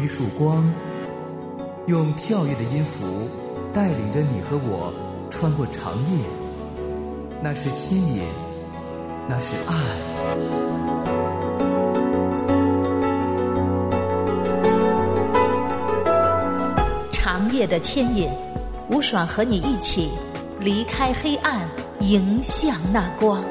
一束光，用跳跃的音符带领着你和我穿过长夜。那是牵引，那是爱。 长夜的牵引，吴爽和你一起离开黑暗，迎向那光。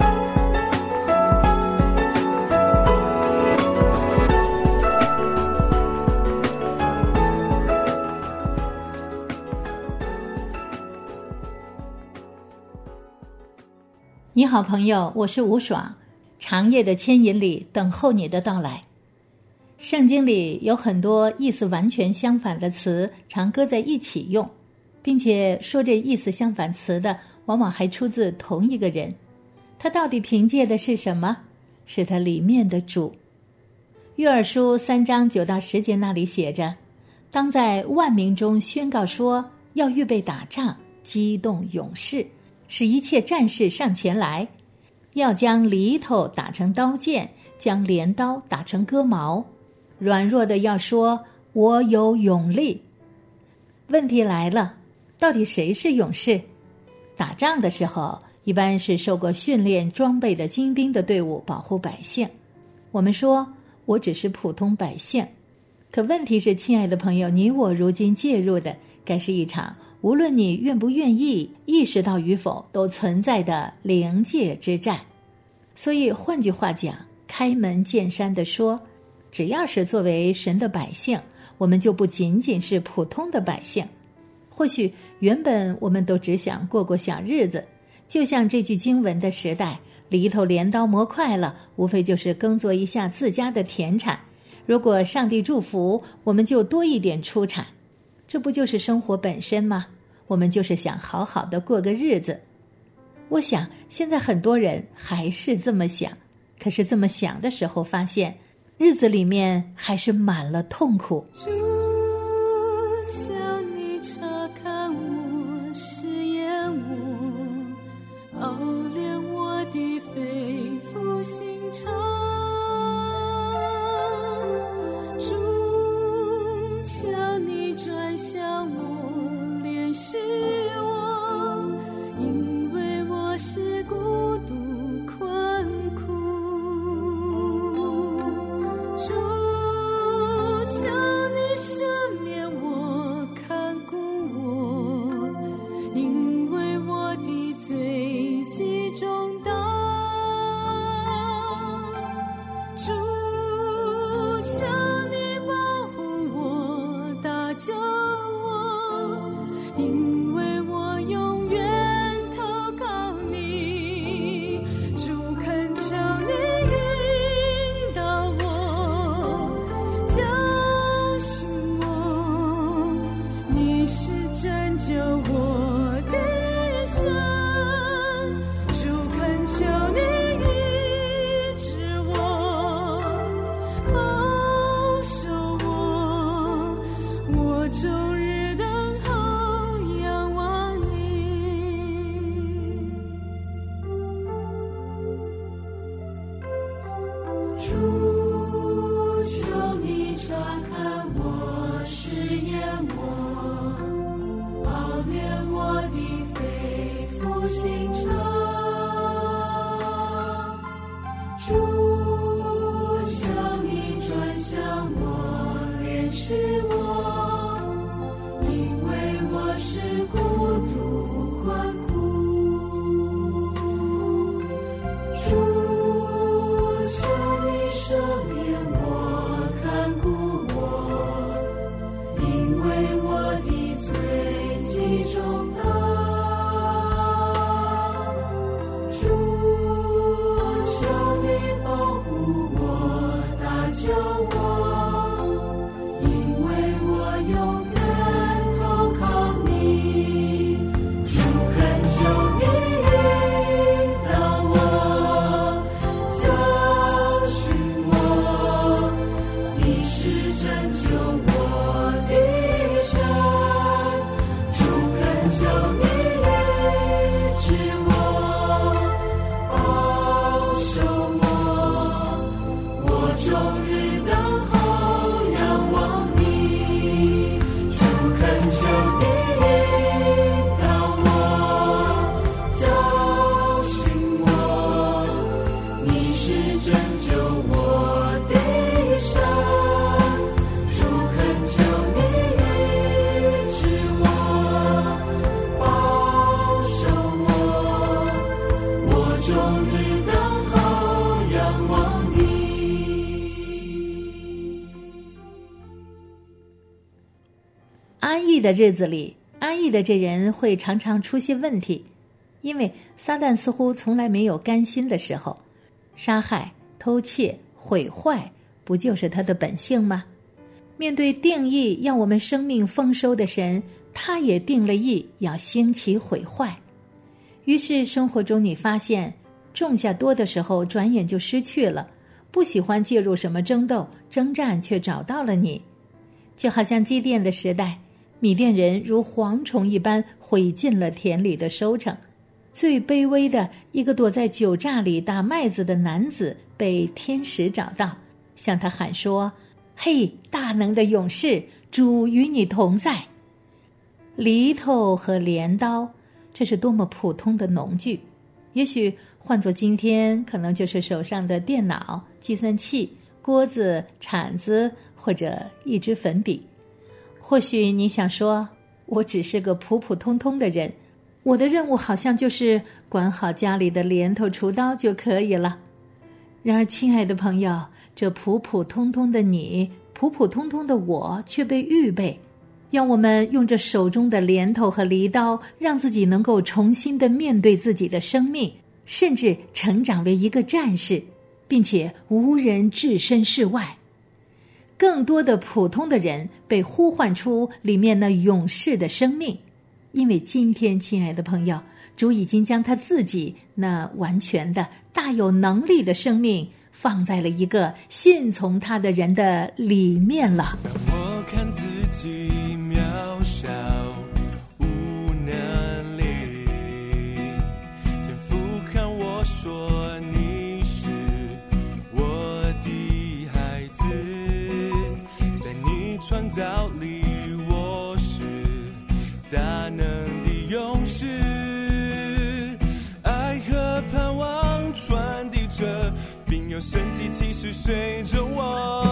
你好朋友，我是吴爽，长夜的牵引里等候你的到来。圣经里有很多意思完全相反的词常搁在一起用，并且说这意思相反词的往往还出自同一个人。他到底凭借的是什么？是他里面的主。约珥书3章9到10节那里写着，当在万民中宣告说，要预备打仗，激动勇士，使一切战士上前来，要将犁头打成刀剑，将镰刀打成割毛。软弱的要说，我有勇力。问题来了，到底谁是勇士？打仗的时候，一般是受过训练装备的精兵的队伍保护百姓。我们说，我只是普通百姓。可问题是，亲爱的朋友，你我如今介入的，该是一场无论你愿不愿意意识到与否都存在的灵界之战。所以换句话讲，开门见山地说，只要是作为神的百姓，我们就不仅仅是普通的百姓。或许原本我们都只想过过小日子，就像这句经文的时代，犁头镰刀磨快了，无非就是耕作一下自家的田产，如果上帝祝福，我们就多一点出产。这不就是生活本身吗？我们就是想好好的过个日子。我想现在很多人还是这么想，可是这么想的时候发现，日子里面还是满了痛苦。 主，求你察看我，试验我，熬炼我的肺腑心肠。主，求你转向我，怜恤我，因为我是孤独困苦。主，求你赦免我， 终日等候仰望你。 安逸的日子里，安逸的这人会常常出现问题，因为撒旦似乎从来没有甘心的时候。杀害、偷窃、毁坏，不就是他的本性吗？面对定义要我们生命丰收的神，他也定了义要兴起毁坏。于是生活中你发现，种下多的时候转眼就失去了，不喜欢介入什么争斗征战，却找到了你。就好像基甸的时代，米甸人如蝗虫一般毁尽了田里的收成，最卑微的一个躲在酒榨里打麦子的男子被天使找到，向他喊说：嘿，大能的勇士，主与你同在。犁头和镰刀，这是多么普通的农具，也许换作今天，可能就是手上的电脑、计算器、锅子、铲子，或者一支粉笔。或许你想说，我只是个普普通通的人，我的任务好像就是管好家里的镰头锄刀就可以了。然而亲爱的朋友，这普普通通的你，普普通通的我，却被预备要我们用这手中的镰头和犁刀，让自己能够重新的面对自己的生命，甚至成长为一个战士，并且无人置身事外。更多的普通的人被呼唤出里面那勇士的生命，因为今天亲爱的朋友，主已经将他自己那完全的大有能力的生命放在了一个信从他的人的里面了。 让我看自己渺小无能力，天父看我说你是我的孩子，在你创造里我是大能的勇士，爱和盼望传递着，并有神迹奇事随着我。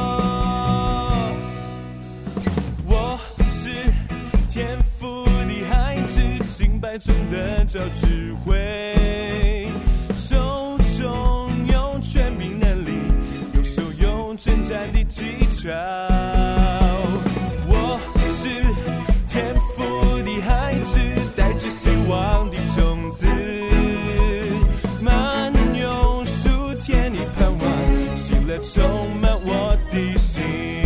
我是天父的孩子，敬拜中的找智慧，手中有权柄能力，右手有征战的技巧。我是天父的孩子，带着希望的种子，满有属天的盼望，喜乐充满我的心。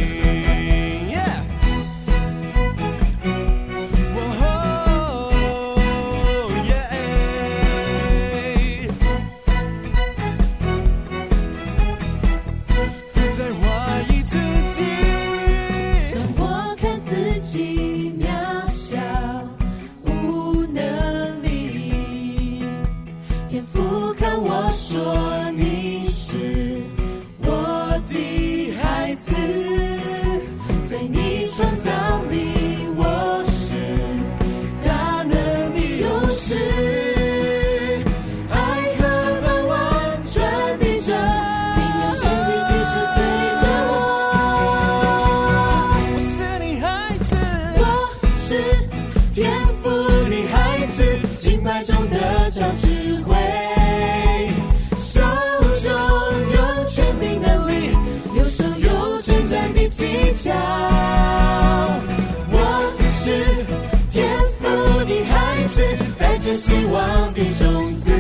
希望的种子，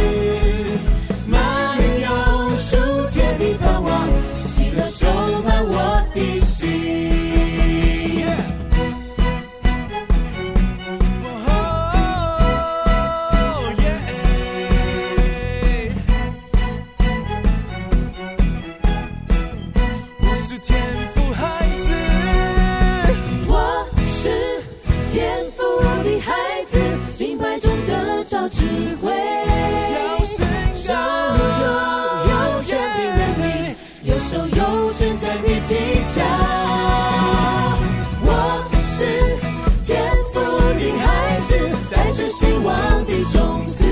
满有属天的盼望，喜乐充满我的心。我是天父孩子，我是天父的孩子，敬拜中的找智慧，手中有权柄能力，右手有征战的技巧。我是天父的孩子，带着希望的种子，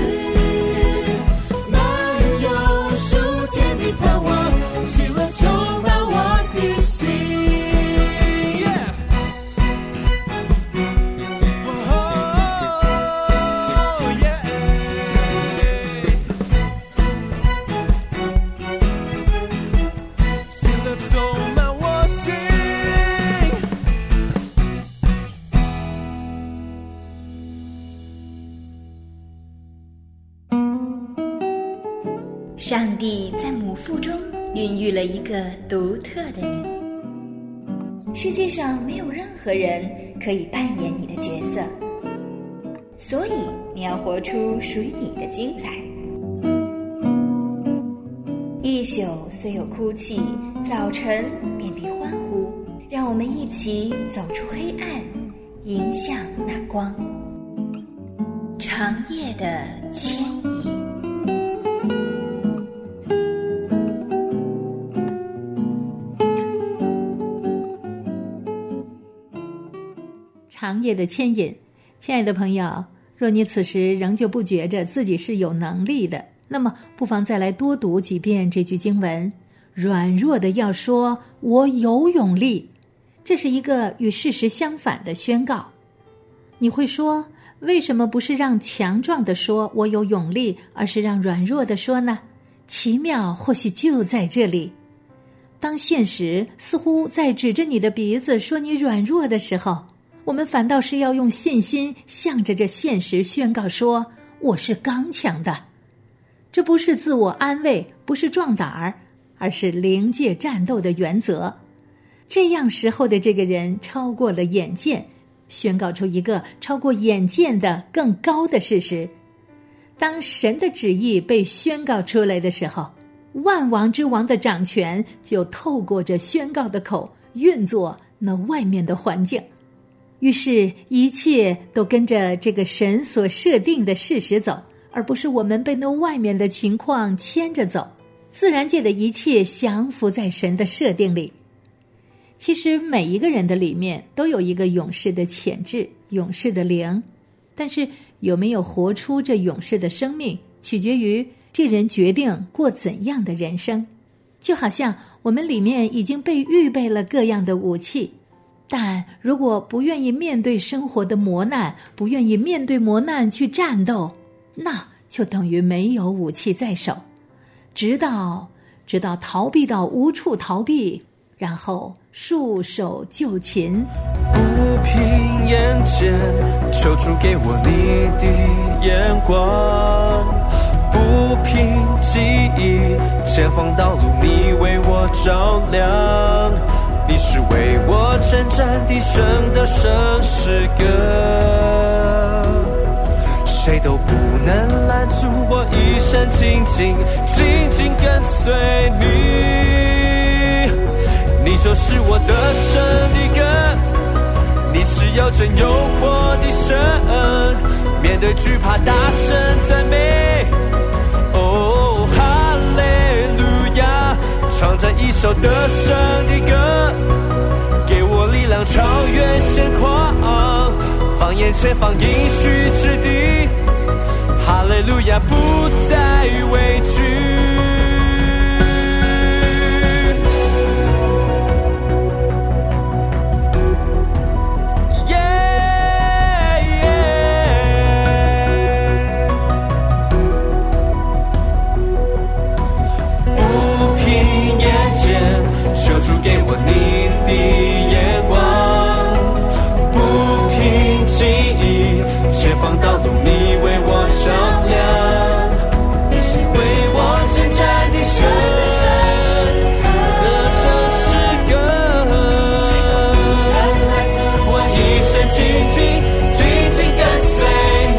满有属天的盼望，喜乐充满我的心。我上帝在母腹中孕育了一个独特的你。世界上没有任何人可以扮演你的角色，所以你要活出属于你的精彩。一宿虽有哭泣，早晨便必欢呼。让我们一起走出黑暗，迎向那光。长夜的牵引。 长夜的牵引。亲爱的朋友，若你此时仍旧不觉着自己是有能力的，那么不妨再来多读几遍这句经文。软弱的要说我有勇力，这是一个与事实相反的宣告。你会说，为什么不是让强壮的说我有勇力，而是让软弱的说呢？奇妙或许就在这里。当现实似乎在指着你的鼻子说你软弱的时候，我们反倒是要用信心向着这现实宣告说，我是刚强的。这不是自我安慰，不是壮胆儿，而是灵界战斗的原则。这样时候的这个人超过了眼见，宣告出一个超过眼见的更高的事实。当神的旨意被宣告出来的时候，万王之王的掌权就透过这宣告的口运作那外面的环境。于是一切都跟着这个神所设定的事实走，而不是我们被那外面的情况牵着走。自然界的一切降服在神的设定里。其实每一个人的里面都有一个勇士的潜质，勇士的灵，但是有没有活出这勇士的生命，取决于这人决定过怎样的人生。就好像我们里面已经被预备了各样的武器，但如果不愿意面对生活的磨难，不愿意面对磨难去战斗，那就等于没有武器在手，直到逃避到无处逃避，然后束手就擒。 不凭眼见，求主给我你的眼光，不凭记忆，前方道路你为我照亮，你是为我征战的神的圣诗歌，谁都不能拦阻我一生紧紧跟随你，你就是我的神的歌，你是有真有活的神，面对惧怕大声赞美，哦哈利路亚，唱着一首得胜的歌，给我力量超越现况，放眼前方应许之地，哈利路亚不再畏惧。主给我你的眼光，不凭记忆，前方道路你为我照亮，你是为我征战的神，得胜诗歌，我一生紧紧跟随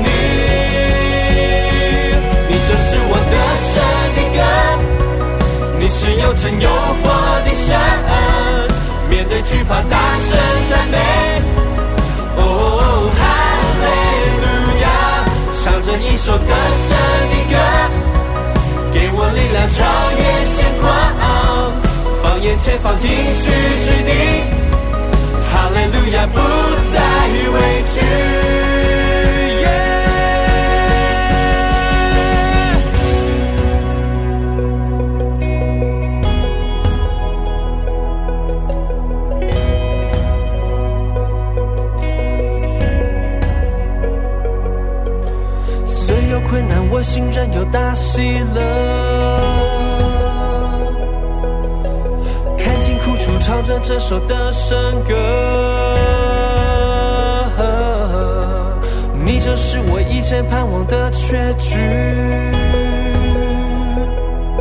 你，你就是我的神的歌，你是有真有活的神，面对惧怕大声赞美，哦哈利路亚，唱着一首得胜的歌，给我力量超越现况，放眼前方应许之地，哈利路亚不再畏惧。困难我心仍有大喜乐，看尽苦楚唱着这首的圣歌，你就是我以前盼望的确据，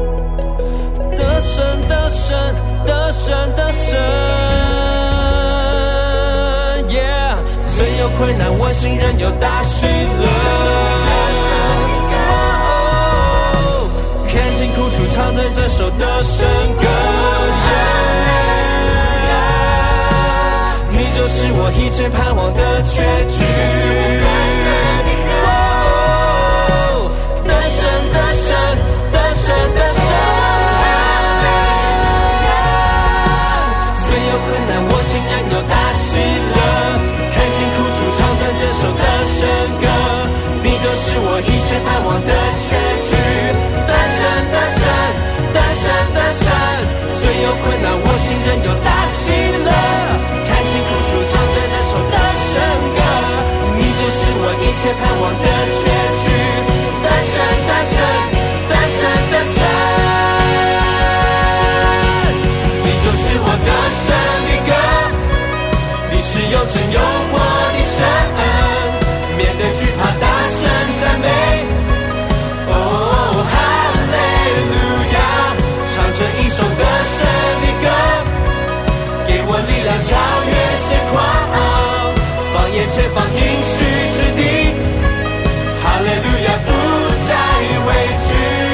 胜的神，虽有困难，我心仍有大喜乐。看尽苦楚，唱着这首得胜歌。你就是我一切盼望的结局。得胜，得胜，得胜，得胜。虽有困难，我心仍有大喜乐。看尽苦楚，唱着这首得胜歌。你就是我一切盼望的结局。得胜，得胜，得胜，得胜。虽有困难，我心仍有大喜乐。看尽苦楚，唱着这首得胜歌。你就是我一切盼望的结局。得胜，得胜，得胜，得胜。你就是我的胜利歌。你是有真有活的神，面对惧怕大声赞美。哦，哈利路亚，唱着一首得胜的歌，给我力量超越险况，放眼前方应许之地。哈利路亚，不再畏惧。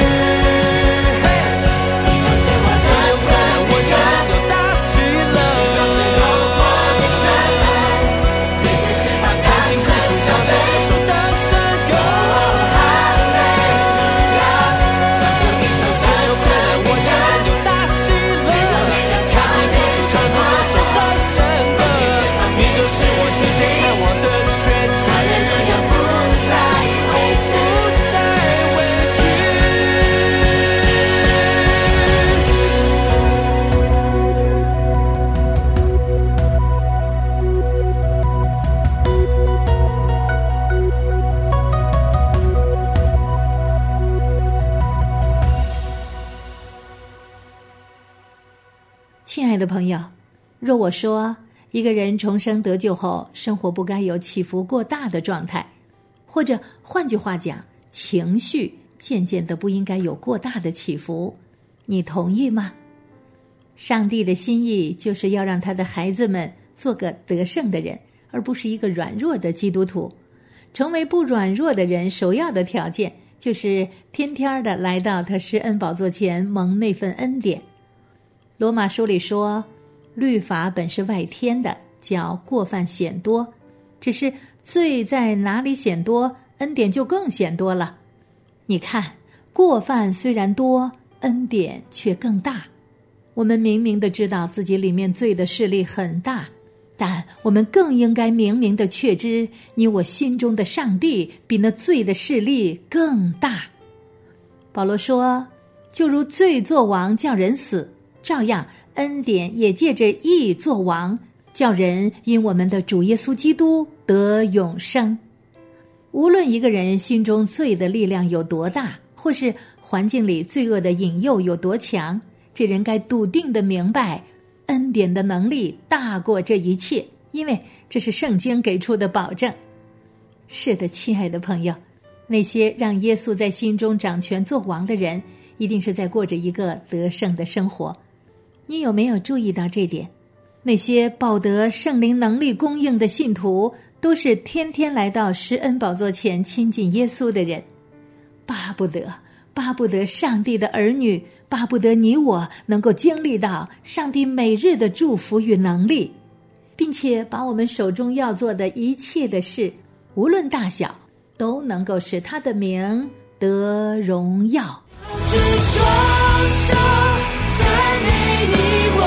亲爱的朋友，若我说一个人重生得救后，生活不该有起伏过大的状态，或者换句话讲，情绪渐渐的不应该有过大的起伏，你同意吗？上帝的心意就是要让他的孩子们做个得胜的人，而不是一个软弱的基督徒。成为不软弱的人，首要的条件就是天天的来到他施恩宝座前蒙那份恩典。罗马书里说，律法本是外天的，叫过犯显多，只是罪在哪里显多，恩典就更显多了。你看，过犯虽然多，恩典却更大。我们明明的知道自己里面罪的势力很大，但我们更应该明明的确知，你我心中的上帝比那罪的势力更大。保罗说，就如罪作王叫人死，照样恩典也借着义作王，叫人因我们的主耶稣基督得永生。无论一个人心中罪的力量有多大，或是环境里罪恶的引诱有多强，这人该笃定地明白，恩典的能力大过这一切，因为这是圣经给出的保证。是的，亲爱的朋友，那些让耶稣在心中掌权作王的人，一定是在过着一个得胜的生活。你有没有注意到这点？那些抱得圣灵能力供应的信徒，都是天天来到施恩宝座前亲近耶稣的人。巴不得上帝的儿女，巴不得你我能够经历到上帝每日的祝福与能力，并且把我们手中要做的一切的事，无论大小，都能够使他的名得荣耀。 双手赞美你我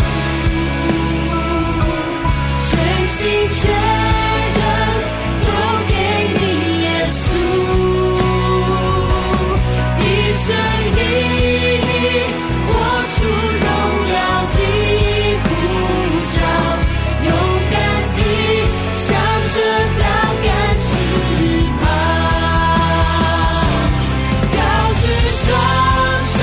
主，全心全人都给你耶稣，一生一意活出荣耀的呼召，勇敢地向着标杆直跑，高举双手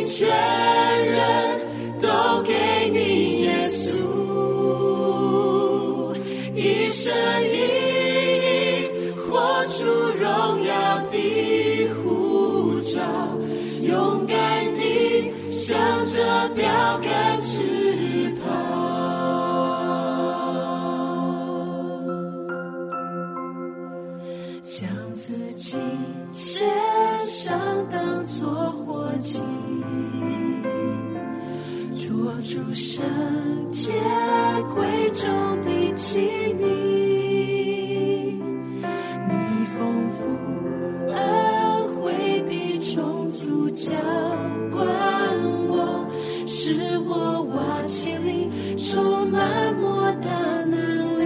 全人都给你，耶稣，一生一意活出荣耀的呼召，勇敢地向着标杆直跑，将自己献上当作活祭，做主圣洁贵重的器皿，你丰富恩惠必充足浇灌我，使我瓦器里充满莫大能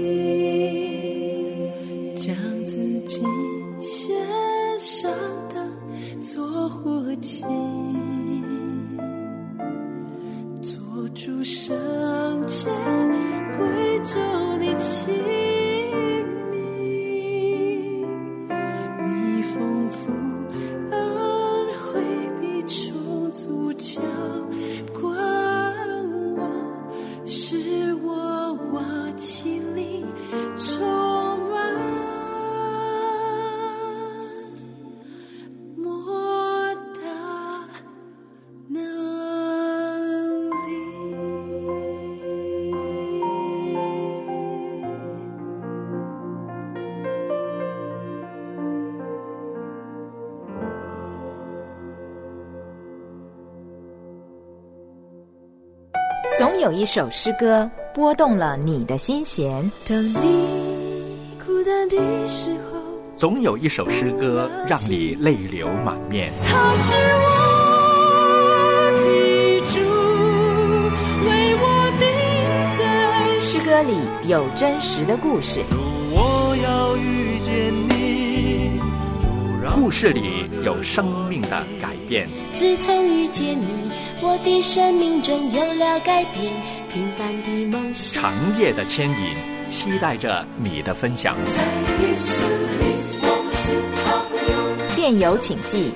力，将自己献上当作活祭，做主圣洁贵重的器皿，你丰富恩惠必充足浇灌我，使我瓦器里充满莫大能力。 总有一首诗歌拨动了你的心弦， 当你孤单的时候， 总有一首诗歌让你泪流满面。 他是我的主，为我定在诗歌里有真实的故事， 主，我要遇见你，主，让故事里有生命的改变。 自从遇见你，我的生命中有了改变，平凡的梦想长夜的牵引，期待着你的分享。 在耶稣里我们是好朋友。 电邮请寄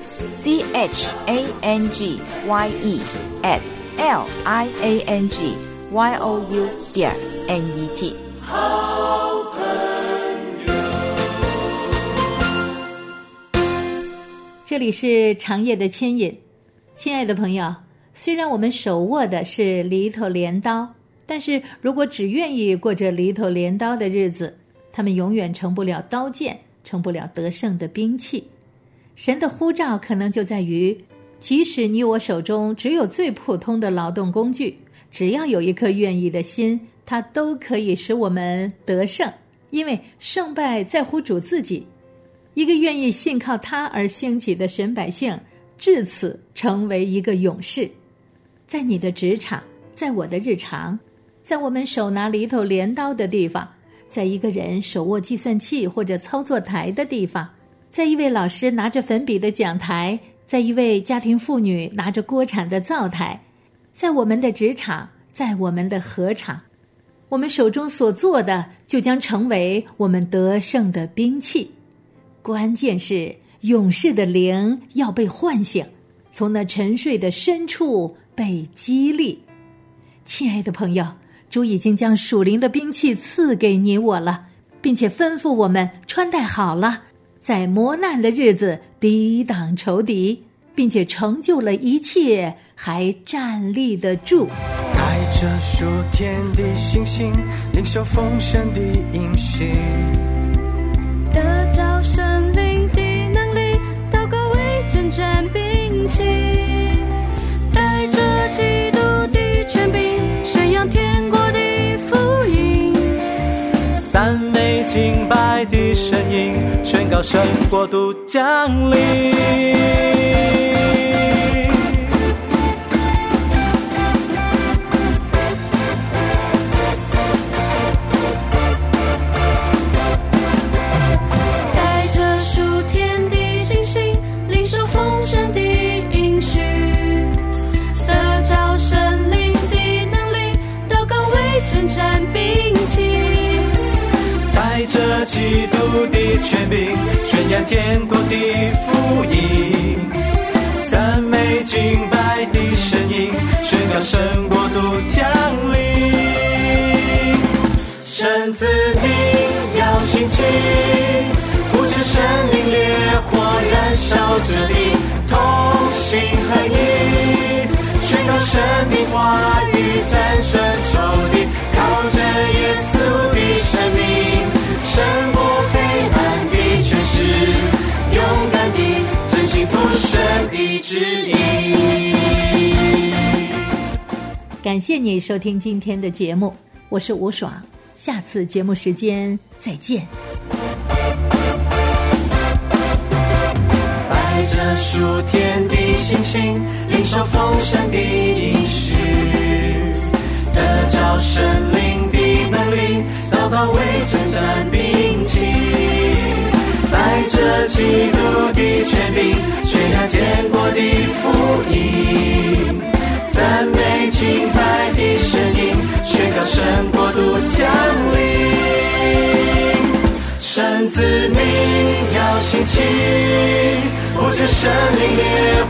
changyE@liangyou.net。 这里是长夜的牵引，亲爱的朋友，虽然我们手握的是犁头镰刀，但是如果只愿意过着犁头镰刀的日子，他们永远成不了刀剑，成不了得胜的兵器。神的呼召可能就在于，即使你我手中只有最普通的劳动工具，只要有一颗愿意的心，它都可以使我们得胜，因为胜败在乎主自己。一个愿意信靠他而兴起的神百姓，至此成为一个勇士。在你的职场，在我的日常，在我们手拿犁头镰刀的地方，在一个人手握计算器或者操作台的地方，在一位老师拿着粉笔的讲台，在一位家庭妇女拿着锅铲的灶台，在我们的职场，在我们的禾场，我们手中所做的就将成为我们得胜的兵器。关键是勇士的灵要被唤醒，从那沉睡的深处被激励。亲爱的朋友，主已经将属灵的兵器赐给你我了，并且吩咐我们穿戴好了，在磨难的日子抵挡仇敌，并且成就了一切，还站立得住。 带着属天的信心，领受丰盛的应许， 得着神灵的能力，祷告为征战兵器，带着基督的权柄，宣扬天国的福音， 赞美敬拜的声音，宣告神国度降临。带着基督的权柄，宣扬天国的福音，赞美敬拜不知生命烈火燃烧着地，同心合一，宣告神的话语战胜仇敌，靠着耶稣的生命胜过黑暗的权势，勇敢地遵行父神的旨意。 感谢你收听今天的节目，我是吴爽，下次节目时间再见。 带着属天的信心，领受丰盛的应许，得着神灵的能力，祷告为征战兵器，带着基督的权柄，宣扬天国的福音，赞美敬拜的声音，宣告神国度降临。神子民要兴起，不知生命烈